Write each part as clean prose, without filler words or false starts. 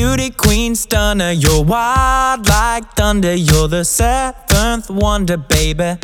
beauty queen stunner, you're wild like thunder. You're the seventh wonder, baby.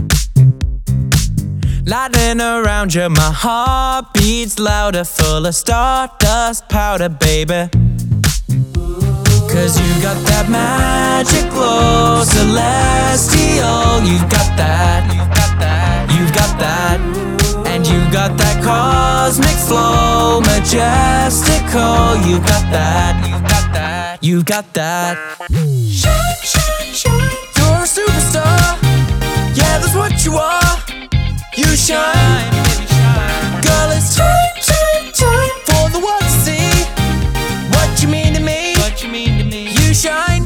Lightning around you, my heart beats louder, full of stardust powder, baby. Cause you got that magic glow, celestial. You've got that, you've got that. And you got that cosmic flow, majestical. You got that, you got that. Shine, shine, shine. You're a superstar. Yeah, that's what you are. You shine, girl, it's time, time, time for the world to see what you mean to me. You shine.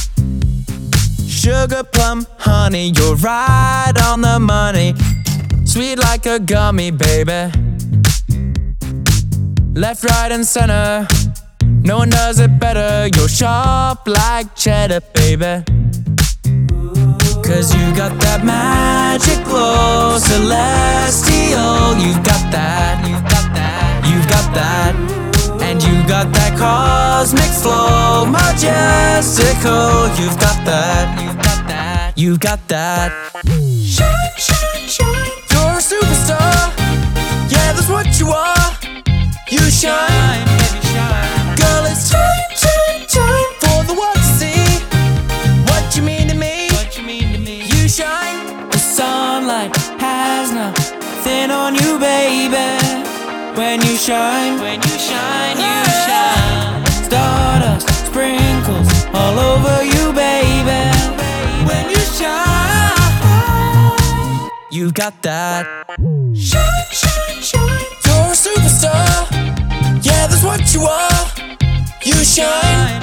Sugar plum honey, you're right on the money. Sweet like a gummy, baby. Left, right, and center, no one does it better. You're sharp like cheddar, baby. Cause you got that magic glow, celestial. You've got that, you've got that. And you got that cosmic flow, majestical. You've got that, you've got that. Shine, shine, shine. You're a superstar. Yeah, that's what you are. You shine, girl, it's time, time, time for the world to see what you mean to me. You shine. The sunlight has nothing on you, baby. When you shine, you shine. Stardust sprinkles all over you, baby. When you shine, you got that. Shine, shine, shine. You're a superstar. Yeah, that's what you are. You shine.